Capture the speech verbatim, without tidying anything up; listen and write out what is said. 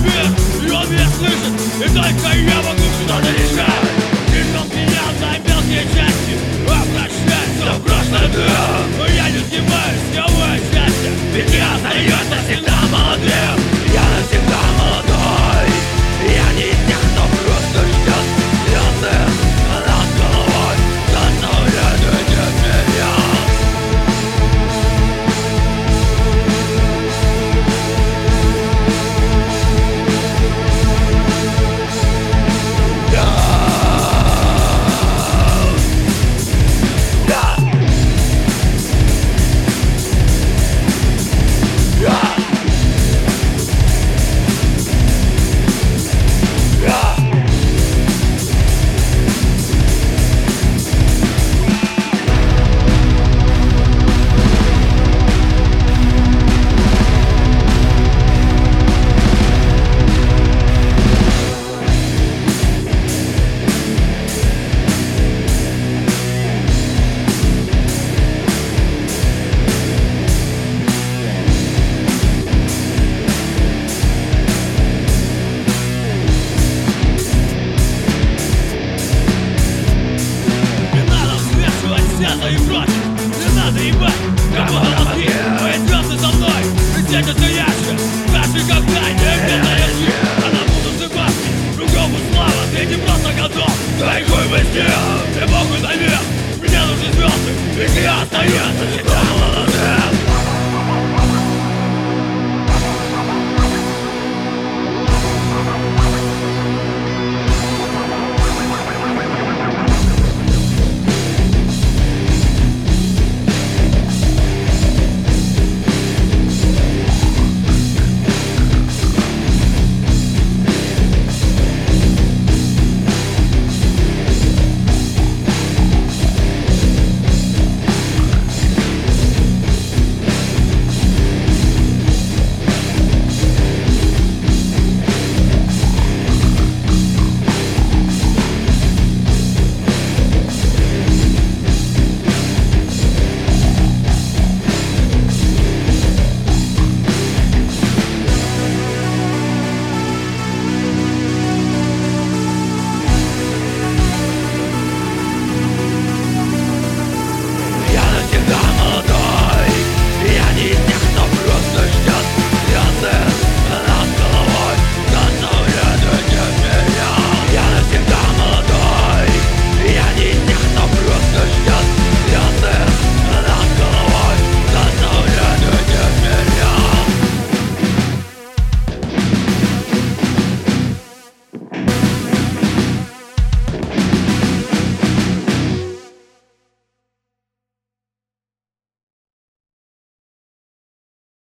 мир, и он меня слышит, и только я могу что-то решать. Пришел меня на мелкие части, обращайся в прошлое ты. Но я не снимаюсь с него счастья, ведь я остается всегда молодым. Я навсегда молодой. Я не из тех, кто просто ждет слезы над головой. Заставляйте меня. И прочь, не надо ебать, как волоски. Мои звезды за мной, светятся ярче. Каждый как дальняя бедная жизнь. Она буду сыпаться, другому слава. Ты не просто готов, дай хуй бы с ним. Ты богу наверх, мне нужны звезды, ведь я остается всегда.